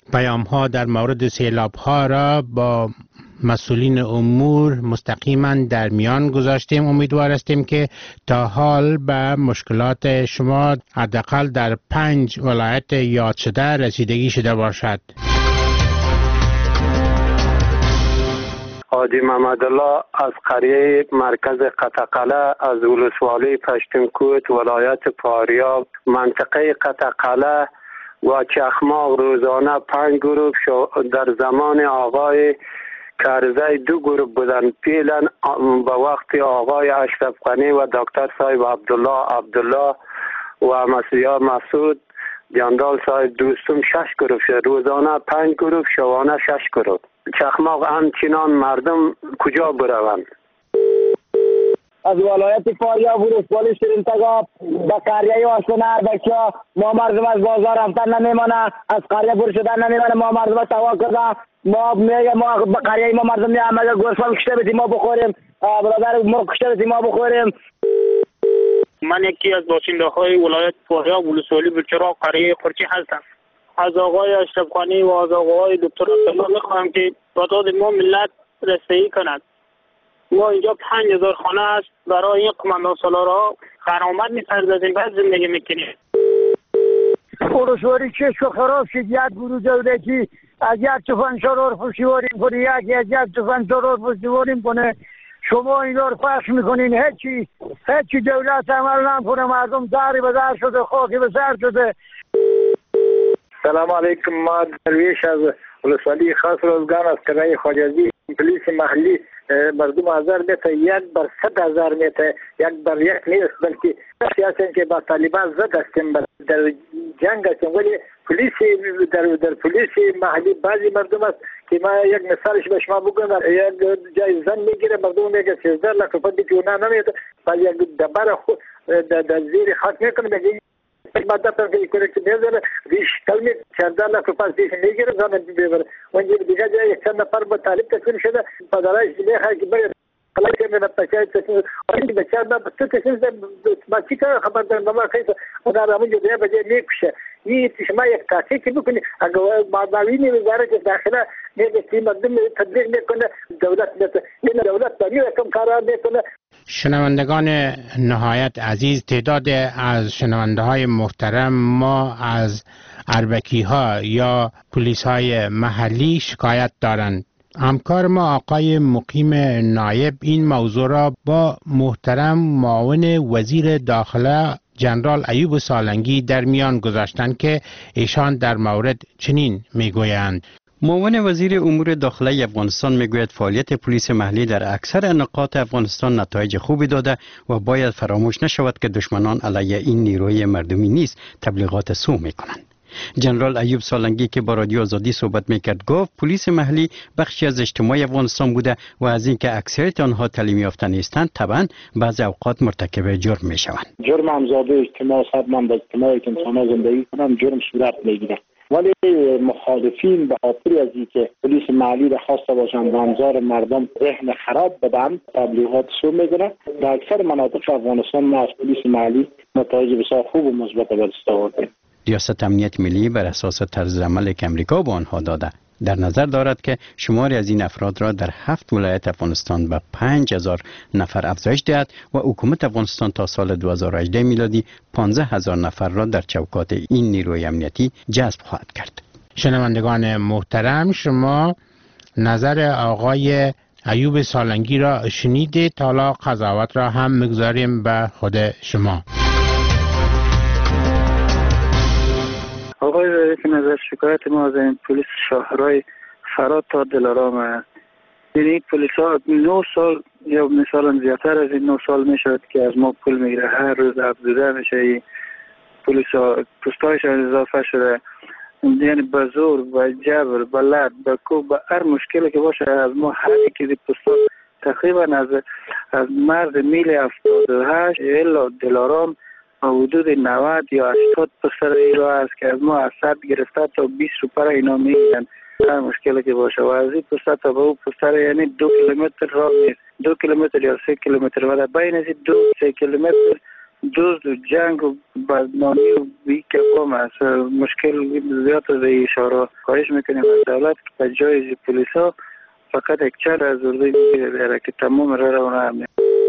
پیام ها در مورد سیلاب ها را با مسئولین امور مستقیما در میان گذاشتیم. امیدوار هستیم که تا حال به مشکلات شما حداقل در 5 ولایت یاد شده رسیدگی شده باشد. حاجی محمد الله از قریه مرکز قطقله از ولسوالی پشتونکوت ولایت فاریاب منطقه قطقله و چخماق روزانه 5 گروه در زمان آقای کرزی 2 گروه بودن. پیلن به وقت آقای اشرف غنی و دکتر صاحب عبدالله و مسیح مسعود جندال صاحب دوستم 6 گروه شد. روزانه 5 گروه شبانه 6 گروه. چخماق همچنان مردم کجا بروند؟ از ولایت فاریاب ولسوالی شیرین تگاب به قریه آشتن اربکیا ما مردم از بازار رفتن نمیمانه، از قریه پر شدن نمیمانه. ما مردم توا کرده ما میگه ما به قریه ما مردم میام اگر گوسفند کشته بدیم ما بخوریم، برادر ما کشته بدیم ما بخوریم. من یکی از باشنده های ولایت فاریاب ولسوالی بلچراغ قریه قرچی هستم. از آقای اشرف غنی و از آقای دکتر عبدالله میخواهم که تعداد ما ملت رسیدگی کند. ما اینجا 5000 خانه است برای این قمندان سالارها خرامت می‌سازیم بعد زندگی میکنیم. ولسوالی چشم خراب شد. یک گروه دولتی از یک تفنگ سالار پشتیبانی کنه، یکی از یک تفنگ سالار پشتیبانی کنه. شما اینا رو پخش میکنین، هیچی دولت عمل نمیکنه. مردم داری به در شده، خاکی به سر شده. سلام علیکم. ما درویش از ولسوالی خاص روزگان از قریه خواجزی پلیس محلی مردم 1000 متر 1 بر 100,000 متر 1 بر 1 نیست، بلکه سیاسی که با طالبان زد هستیم در جنگ هستیم. ولی در پلیس محلی بعضی مردم است که ما یک مثالش به شما بگم. یک جای زن میگیره مردم میگه 13 لک روپیه دیگه اونا نمیده، بعد یک دبر خود در زیر خاک میکنه میگه مادر که کنه که میذاره ریش کلمه 14 لک روپیه دیگه میگیره زن میبره. اونجا دیگه جای چند نفر با طالب تکون شده پدرش میخواد که بره خلاص من پچای تکون این بچه ما تکون ما چی کار خبر دارم ما خیلی اون آدم جو به جای میکشه. این شما یک تحقیق بکنید اگر معاونین وزارت داخله میگه که مردم تبلیغ میکنه دولت این دولت داری کم کارا میکنه. شنوندگان نهایت عزیز، تعداد از شنونده های محترم ما از اربکی ها یا پلیس های محلی شکایت دارند. همکار ما آقای مقیم نایب این موضوع را با محترم معاون وزیر داخله جنرال ایوب سالنگی در میان گذاشتند که ایشان در مورد چنین میگویند. معاون وزیر امور داخله افغانستان میگوید فعالیت پلیس محلی در اکثر نقاط افغانستان نتایج خوبی داده و باید فراموش نشود که دشمنان علیه این نیروی مردمی نیز تبلیغات سو میکنند. جنرال ایوب سالنگی که با رادیو آزادی صحبت میکرد گفت پلیس محلی بخشی از اجتماع افغانستان بوده و از اینکه اکثریت آنها تعلیم یافته نیستند طبعا بعضی اوقات مرتکب جرم میشوند. جرم همزاده اجتماع صدمن به اجتماعی که انسان‌ها زندگی کنند جرم صورت میگیره. ولی مخالفین به خاطر از اینکه پلیس محلی را خواسته باشند و انظار مردم ذهن خراب بدن تبلیغات سو میگیره. در اکثر مناطق افغانستان ما از پلیس محلی نتایج بسیار خوب و مثبت به دست آوردیم. ریاست امنیت ملی بر اساس طرز عمل که امریکا به آنها داده در نظر دارد که شماری از این افراد را در 7 ولایت افغانستان به 5000 نفر افزایش دهد و حکومت افغانستان تا سال 2018 میلادی 15000 نفر را در چوکات این نیروی امنیتی جذب خواهد کرد. شنوندگان محترم، شما نظر آقای ایوب سالنگی را شنیدید. حالا قضاوت را هم میگذاریم به خود شما. آقای رئیس نظر شکایت ما از این پلیس شهرهای فرات تا دلارام است. یعنی پلیس ها 9 سال یا مثلا زیادتر از این 9 سال می شود که از ما پول میگیره. هر روز افزوده میشه این پلیس ها پستایش اضافه شده. یعنی به زور، به جبر، به لط، به کوب، به هر مشکلی که باشه از ما هر یکی پستا تقریبا از مرز میل 78 الا دلارام حدود 90 یا 80 پسر ایرا است که از ما از 100 گرفته تا 20 روپره اینا میگیرن. هر مشکلی که باشه و از این پسر تا به اون پسر یعنی 2 کیلومتر راه نیست، 2 کیلومتر یا 3 کیلومتر و در بین از 2-3 کیلومتر دزد و جنگ و بدنامی و بی کفام است. مشکل زیاد از اشاره خواهش میکنیم از دولت که به جای پلیس ها فقط یک چهار از ارزی میگیره که تمام را امنیت.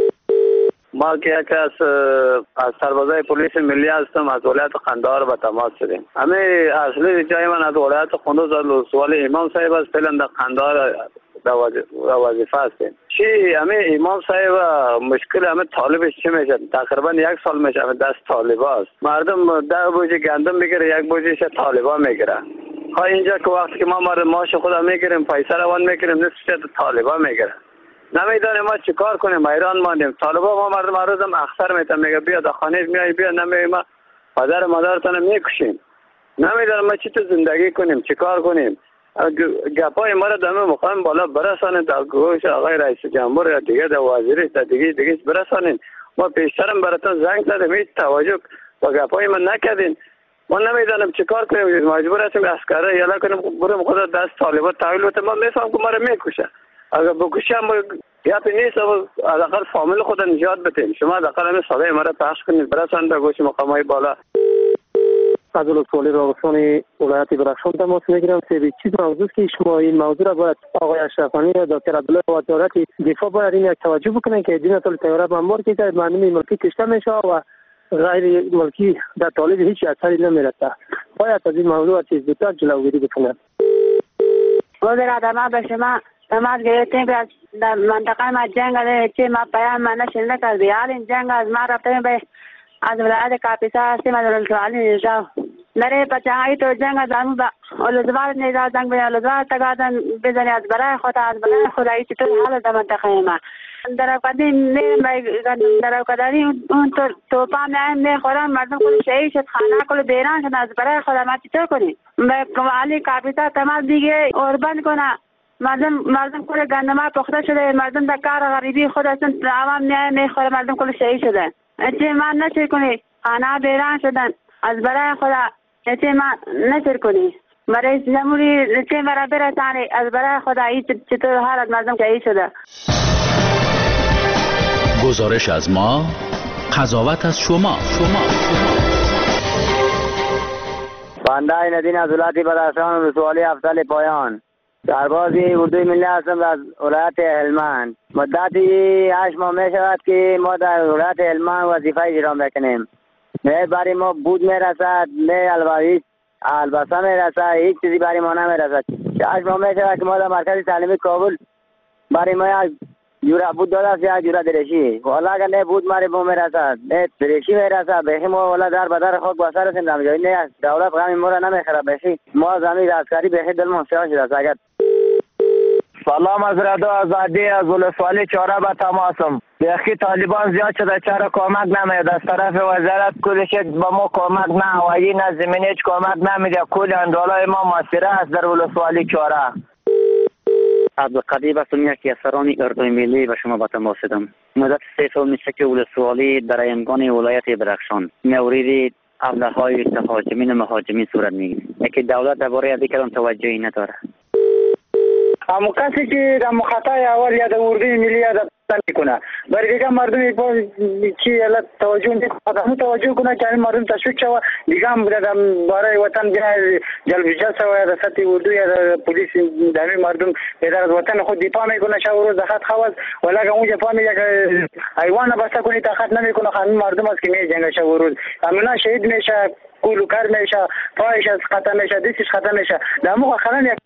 ما که یک از سربازای پلیس ملی هستم، از ولایت قندهار به تماس شدیم. همه اصلی جای من از ولایت قندوز ولسوالی امام صاحب است. فعلا در قندهار وظیفه هستیم. چی همه امام صاحب مشکل همه طالبش چی میشه؟ تقریبا 1 سال میشه همه دست طالبا است. مردم 10 بوجه گندم میگیره، 1 بوجهش طالبا میگیره. ها اینجا که وقتی که ما ماش خدا میگیریم، پیسه روان میگیریم، نصفش طالبا میگیره. نمیدونیم ما چیکار کنیم، حیران ماندیم. طالبا ما مردم هر روزم اخسر میتن، میگه بیا در خانه میای، بیا نمیای، ما پدر مادرتون میکشیم. نمیدونیم ما چی تو زندگی کنیم، چیکار کنیم. گپای ما را در مقام بالا برسانید، در گوش آقای رئیس جمهور یا دیگه در وزیری تا دیگه برسانید. ما پیشترم براتون زنگ زدیم، هیچ توجه با گپای ما نکردین. ما نمیدونم چیکار کنیم، مجبور هستیم عسکر یلا کنیم بریم خدا دست طالبان تحویل بده. ما میفهم که ما را میکشه. اگر بکشیم گپ نیست، حداقل فامیل خود نجات بدیم. شما حداقل همین صدای ما را پخش کنید برسانید به گوش مقامای بالا. از ولسوالی راغستان ولایت بدخشان تماس میگیرم. سه چیز موضوع که شما این موضوع را باید آقای اشرفانی یا دکتر عبدالله وزارت دفاع باید این یک توجه بکنن که دین طول تیاره بمبار که مردم ملکی کشته میشه و غیر ملکی در طالب هیچ اثری نمیرسه. باید از این موضوع چیز بهتر جلوگیری بکنن. وزیر ما به شما تماس گرفتیم که در منطقه ما جنگ است که ما پیام ما نشنیده کردیم. حال این جنگ از ما رفتیم به از ولایت کاپیسا هستیم، از ولسوالی نجات نره پچهایی تو جنگ از همون با ولسوالی نجات جنگ به ولسوالی تقادن بزنی از برای خود ایچی تو حال در منطقه ما در قدیم نیم در قدری اون توپا نیم خورم مردم کل شهید شد، خانه کل بیران شد. از برای خود ما چطور کنیم؟ به والی کاپیسا تمام دیگه اوربان کنه. مردم کل گندمه پخته شده، مردم در کار غریبی خود هستن، عوام نیم خوره، مردم کل شهید شده. اچه ما نشر کنی، خانه بیران شدن. از برای خدا اچه ما نشر کنی، برای جمهوری اچه مرا برسانی. از برای خدا چطور حالت مردم شهید شده. گزارش از ما، قضاوت از شما. بنده ندین از ولایت بدخشان ولسوالی افضل پایان، سربازی اردوی ملی هستم از ولایت هلمند. مدتی 8 ماه می شود که ما در ولایت هلمند وظیفه اجرا میکنیم. نه برای ما بود میرسد، نه البسه میرسد، هیچ چیزی برای ما نمیرسد. 8 ماه می شود که ما در مرکز تعلیمی کابل برای ما جوره بود داده است، یا جوره درشی. والا اگر نه بود ماری بو میرسد، نه درشی میرسد. بخی ما والا در بدر خاک بسر رسیم دمیجایی. نه دولت غمی ما را نمیخره. بخی ما زمین عسکری بخی دل منصیان شده است. اگر سلام از ردا آزادی از ولسوالی چاره به تماسم. بخی طالبان زیاد شده، چرا کمک نمید از طرف وزارت کلش با ما کمک نه هوایی نه زمینی هیچ کمک نمیده. کل اندالای ما ماسیره است در ولسوالی چاره. عبدالقدیر هستم، یکی از سران اردوی ملی به شما به تماس شدم. مدت 3 سال میشه که ولسوالی در ایمگان ولایت بدخشان مورد ابله‌های تهاجمین و مهاجمین صورت میگیره که دولت درباره از کدام توجهی نداره. اما کسی که در مخاطای اول یا در اردوی ملی یا در میکنه برای دیگه مردم که الان توجه نیست، همون توجه کنه که این مردم تشویق شود دیگه هم برای وطن جلب جلسه و در سطح اردو یا در پلیس دمی مردم در از وطن خود دفاع میکنه. شب و روز خط خواست ولی اگه اونجا فهمی یک حیوان بسته کنی تا خط نمیکنه. همین مردم است که میجنگه شب و روز. همونا شهید میشه، کولوکر میشه، پایش از خطا میشه، دستش خطا میشه. در موقع خلال یک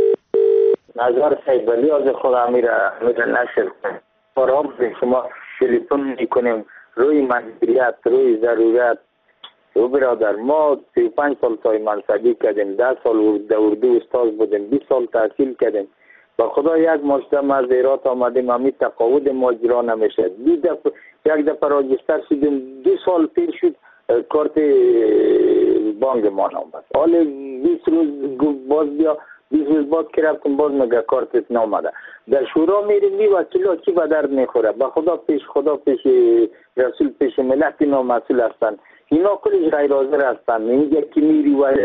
نظر سیدولی از خود امیر نشر فرام به شما تلفن میکنیم روی مجبوریت، روی ضرورت. او برادر ما 35 سال تای منصبی کردیم، 10 سال در اردو استاد بودیم، 20 سال تحصیل کردیم. با خدا یک مشته ما از ایرات آمدیم، همی تقاعد ما اجرا نمیشه. یک دفعه راجستر شدیم، 2 سال پیر شد کارت بانک ما نامد. حالا 20 روز باز بیا، 20 روز بعد که رفتیم باز مگه کارتت نامده. در شورا میریم وکیلا چی به درد میخوره. به خدا پیش رسول پیش ملت اینا مسئول هستند. اینا کلش غیر حاضر هستند. اینجا که میری و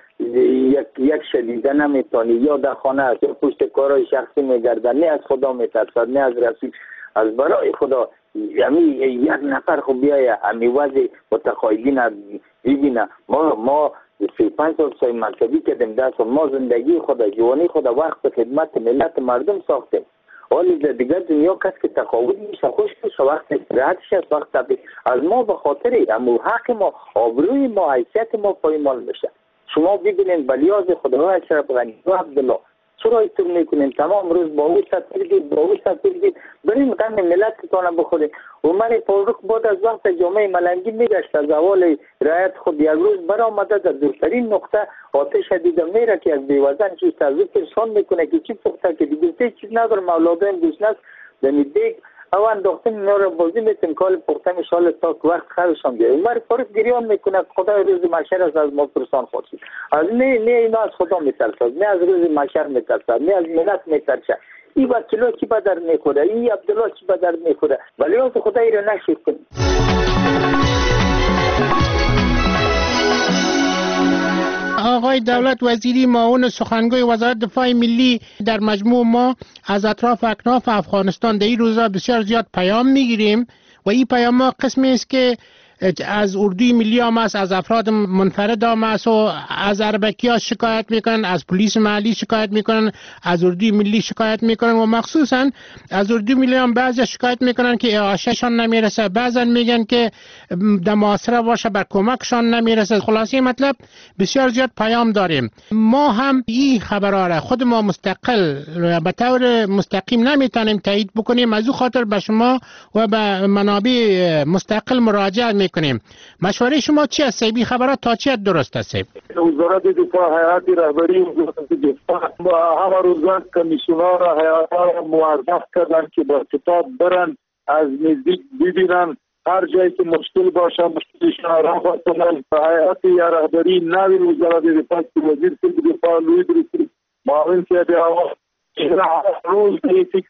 یک شدیده نمیتونی، یا در خانه است یا پشت کارهای شخصی میگردن، نه از خدا میترسد نه از رسول. از برای خدا یعنی یک نفر خب بیایه امی وضع متقاعدین ببینه. ما 35 سال مکتبی کردیم، 10 سال ما زندگی خود جوانی خود وقت خدمت ملت مردم ساختیم. ولی در دیگر دنیا کس که تقاعد میشه خوش میشه، وقت راحتش است، وقت از ما به خاطر امو حق ما، آبروی ما، حیثیت ما پایمال میشه. شما ببینید بلیاز خدای اشرف غنی و عبدالله چرا ایتون میکنین؟ تمام روز با او سفیرگید برین غم ملتتان بخورین. و من فاروق بعد از وقت جامعه ملنگی میگشت از اول رعایت خود یک روز برآمده در دورترین نقطه آتش دیده میره که از بیوزن چیز تازه پرسان میکنه که چی پخته که دیگه چیز ندارم اولادایم گوشنست دمی دیگ او انداختن اینا رو بازی میتون کال پختن شال تا وقت خرشان بیاره. عمر فاروق گریان میکنه خدای روز محشر از ما پرسان خواهد. از نه اینا از خدا میترسد، نه از روز محشر میترسد، نه از ملت میترسد. این وکیلا چی به درد میخوره، این عبدالله چی به درد میخوره، ولی از خدای رو نشید کنید. آقای دولت وزیری معاون سخنگوی وزارت دفاع ملی در مجموع ما از اطراف اکناف افغانستان در این روزا بسیار زیاد پیام میگیریم و این پیام ها قسمی است که از اردوی ملی هم است، از افراد منفرد هم است و از اربکی ها شکایت میکنن، از پلیس محلی شکایت میکنن، از اردوی ملی شکایت میکنن و مخصوصا از اردوی ملی هم بعضی شکایت میکنن که اعاشهشان نمیرسه، بعضا میگن که در محاصره باشه بر کمکشان نمیرسه. خلاصه مطلب بسیار زیاد پیام داریم. ما هم این خبرها را خود ما مستقل به طور مستقیم نمیتونیم تایید بکنیم، از او خاطر به شما و به منابع مستقل مراجعه میکنیم. مشوره شما چی است؟ این خبرات تا چی درست است؟ وزارت دفاع، هیئت رهبری وزارت دفاع همه روزان کمیسیونر هیئت موظف کردن که با کتاب برن از نزدیک ببینن، هر جایی که مشکل باشه مشکلشان را بکنن. هیئت رهبری نوی وزارت دفاع که وزیر دفاع لوی درستی معاون کرده روز فکر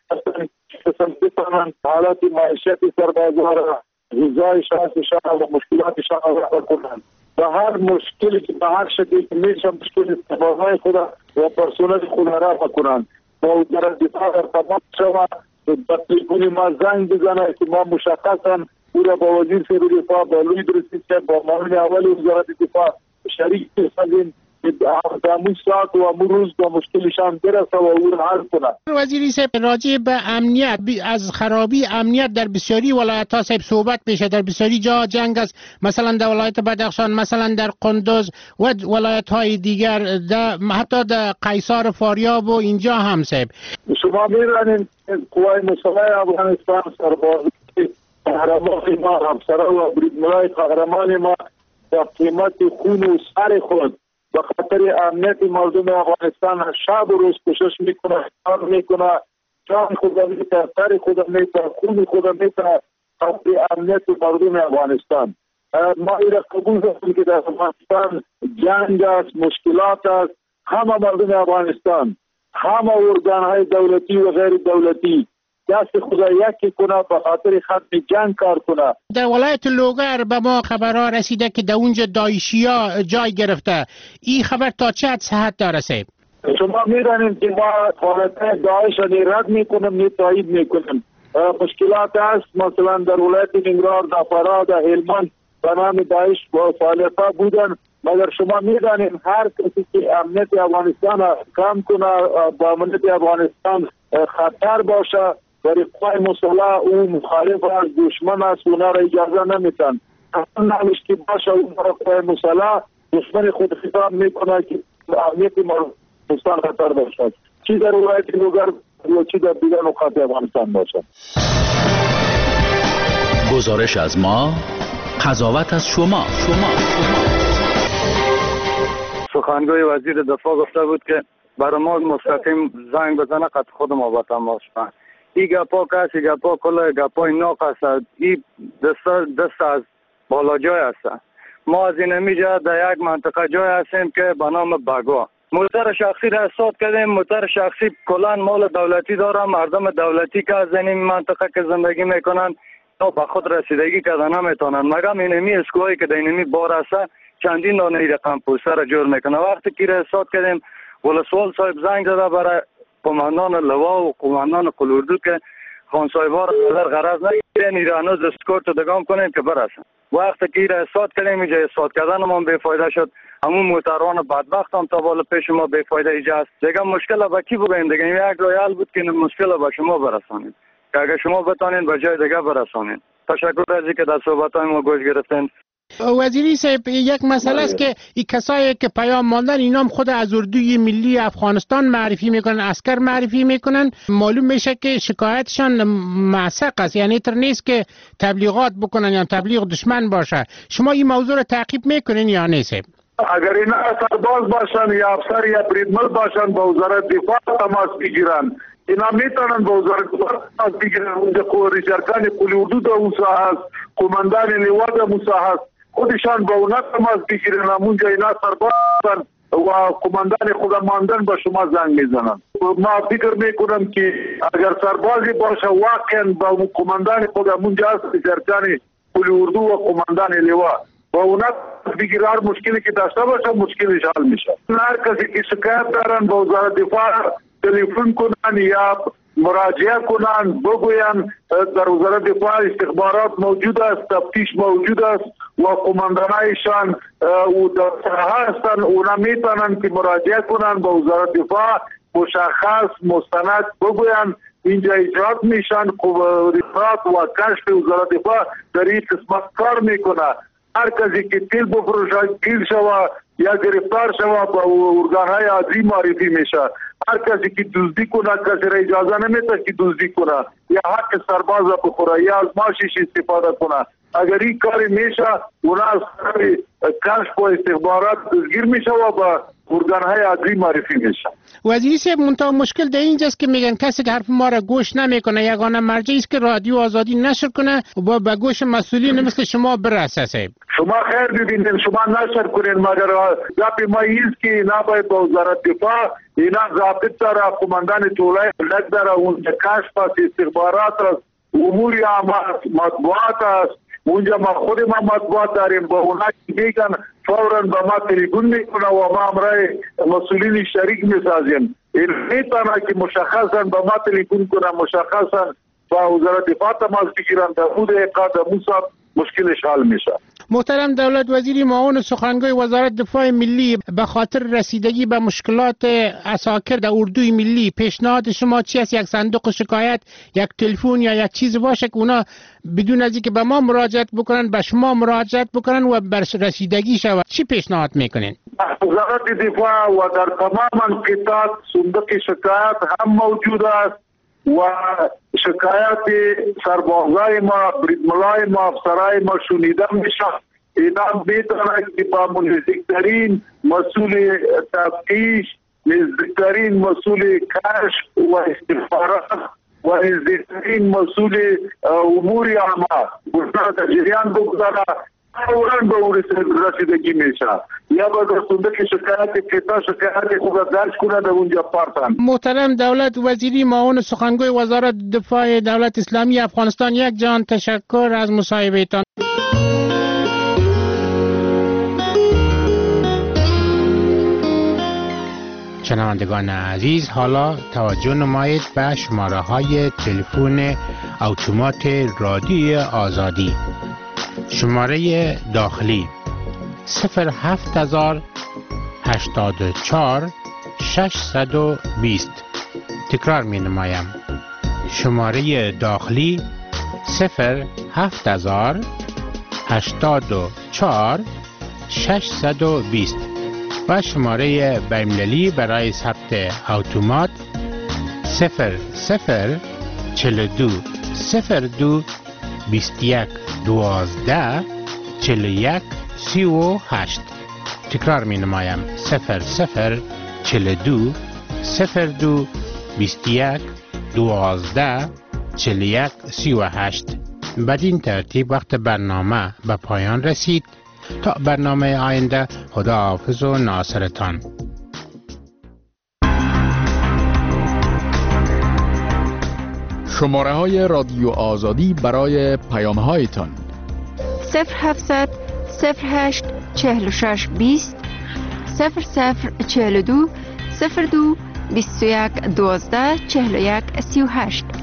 کردن حالت معیشت سربازان را غذای شخصشان و مشکلاتشان را بکنن و هر مشکلی که به هر شکلی که میشه مشکل سربازهای خود و پرسنل خود را بکنن. با وزارت دفاع ارتباط شود به تلفن ما زنگ بزنه که ما مشخصا او را با وزیر دفاع با لوی درستی با معاون اول وزارت دفاع شریک بسازیم در امون ساعت و امون روز با مشکلشان برسه و او را حل کنه. وزیری صاحب راجع به امنیت، از خرابی امنیت در بسیاری ولایت ها صاحب صحبت میشه. در بسیاری جا جنگ است، مثلا در ولایت بدخشان، مثلا در قندوز و ولایت های دیگر، حتی در قیصار فاریاب و اینجا هم صاحب. شما میرانید قوای مسلح افغانستان سرباز قهرمان ما همسره و بریدملای قهرمان ما با قیمت خون و سر خود به خاطر امنیت مردم افغانستان شب و روز کوشش میکنه، کار میکنه، جان خود میتونه، سر خود میتونه، خون خود میتونه خاطر امنیت مردم افغانستان. ما این را قبول داریم که در افغانستان جنگ است، مشکلات است. همه مردم افغانستان، همه ارگان های دولتی و غیر دولتی دست خدا یکی کنه به خاطر ختم جنگ کار کنه. در ولایت لوگر به ما خبرها رسیده که در اونجا داعشیا جای گرفته. این خبر تا چه حد صحت داره صاحب؟ شما میدانید که ما فعالیت داعش را رد میکنیم، نه تایید میکنیم. مشکلات است، مثلا در ولایت نیمروز، در فراه، در هلمند به نام داعش فعالیت بودن، مگر شما میدانید هر کسی که امنیت افغانستان کم کنه، با امنیت افغانستان خطر باشه، برای قوای مسلح او مخالف از دشمن است، اونا را اجازه نمیتن. اصلا نمیش که باشه اونا را قوای مسلح دشمن خود خطاب میکنه که امنیت افغانستان خطر باشد، چی در ولایت لوگر و چی در دیگر نقاط افغانستان باشد. گزارش از ما، قضاوت از شما. سخنگوی وزیر دفاع گفته بود که برای ما مستقیم زنگ بزنه قد خود ما با تماس کنه. این گپا کسی گپا کل گپای ناق است. این دست از بالا جای است. ما از این میجا در یک منطقه جای هستیم که به نام بگا. موتر شخصی را احساس کردیم. موتر شخصی کلان مال دولتی داره. مردم دولتی که از این منطقه که زندگی میکنن تا به خود رسیدگی کردن نمیتونن. مگم اینمی اسکوهایی که در اینمی بار است چندین دانه رقم پوسته را جور میکنه. وقتی که را احساس کردیم ولسوال صاحب زنگ زده برای قماندان لوا و قماندان قلوردو که خان صاحبا را غرض نگیرید بیان ایرانو دستکورت دگام کنیم که برسن. وقتی که ایره احساد کنیم اینجا احساد کردن ما بیفایده شد. همون موتران بدبخت هم تا بالا پیش ما بیفایده ایجا است. دیگه مشکل با کی بگویم دیگه یک رویال بود که مشکل با شما برسانید. که اگر شما بتانین به جای دیگه برسانید. تشکر از اینکه در صحبت‌های ما گوش گرفتین. وزیری صاحب یک مسئله است که این کسایی که پیام ماندن اینام خود از اردوی ملی افغانستان معرفی میکنن، عسکر معرفی میکنن. معلوم میشه که شکایتشان معسق است، یعنی تر نیست که تبلیغات بکنن یا تبلیغ دشمن باشه. شما این موضوع رو تعقیب میکنین یا نه صاحب؟ اگر اینا سرباز باشن یا افسر یا بریدمل باشن با وزارت دفاع تماس بگیرن، اینا میتونن با وزارت دفاع تماس بگیرن. اونجا ریشارکان قلی حدود موسی هست، قماندان لواء موسی هست، خودشان با اونا تماس بگیرن. اونجا اینا سرباز باشن و قماندان خودماندن به شما زنگ میزنن. ما فکر میکنم که اگر سربازی باشه واقعا با قماندان خودمونجا هست، ریشارکان قلی اردو و قماندان لواء با اونا بگیر، هر مشکلی که داشته باشه مشکلش حل میشه. هر کسی که شکایت دارن با وزارت دفاع تلفن کنن یا مراجعه کنن، بگوین در وزارت دفاع استخبارات موجود است، تفتیش موجود است و قماندانایشان و در هستن. اونا میتونن که مراجعه کنن با وزارت دفاع، مشخص مستند بگوین اینجا ایجاد میشن. ریاست و کشف وزارت دفاع در این قسمت کار میکنه. هر کسی که تیل بفروشه، گیر شوه یا گرفتار شوه با ارگانهای عادی معرفی میشه. هر کسی که دزدی کنه کسی را اجازه نمیده که دزدی کنه یا حق سرباز را بخوره یا از ماشیش استفاده کنه. اگر این کاری میشه اونا از کشف و استخبارات دستگیر میشه و با ارگانهای عادی معرفی میشه. وزیری صاحب منتها مشکل در اینجاست که میگن کسی که حرف ما را گوش نمیکنه، یگانه مرجعی است که رادیو آزادی نشر کنه و به گوش مسئولین مثل شما برسه. صاحب شما خیر ببینید، شما نشر کنین، مگر گپ ما ایست که اینا باید با وزارت دفاع، اینا ضابط داره، قماندان طولای ملک داره، اونجا کشف است، استخبارات است، امور مطبوعات است. اونجا ما خود ما مطبوعات داریم، با اونا میگن فوراً با ما تلفن میکنه و ما امرای مسئولین شریک میسازیم. این میتونه که مشخصا با ما تلفن کنه، مشخصا با وزارت دفاع تماس بگیرن، در خود اقاد موساد مشکلش حل میشه. محترم دولت وزیر معاون سخنگوی وزارت دفاع ملی، به خاطر رسیدگی به مشکلات عساکر در اردوی ملی پیشنهاد شما چی است؟ یک صندوق شکایت، یک تلفن یا یک چیز باشه که اونا بدون از اینکه به ما مراجعت بکنن به شما مراجعت بکنن و بر رسیدگی شود؟ چی پیشنهاد میکنین؟ وزارت دفاع و در تمام انقطاعات صندوق شکایت هم موجود است و شکایت سربازای ما، بریدملای ما، افسرای ما شنیده میشه. اینا میتونه که با نزدیکترین مسئول تفتیش، نزدیکترین مسئول کشف و استخبارات و نزدیکترین مسئول امور عامه گفتن در جریان بگذاره، فوراً به اون رسیدگی میشه. یا با صندوق شکایت کتا شکایت خود درج کنه در اونجا پارتن. محترم دولت وزیری معاون سخنگوی وزارت دفاع دولت اسلامی افغانستان، یک جان تشکر از مصاحبهتان. شنوندگان عزیز، حالا توجه نمایید به شماره های تلفن اتومات رادیو آزادی. شماره داخلی 07084 620. تکرار می نمایم. شماره داخلی 07084 620 و شماره بین‌المللی برای ثبت اتومات 0042 02 21 12 41 38. تکرار می نمایم 0042 02 21 12 41 38. بدین ترتیب وقت برنامه به پایان رسید. تا برنامه آینده، خداحافظ و ناصرتان. شماره های رادیو آزادی برای پیام هایتان 0700 08 46 20 0042 02 21 12 41 38.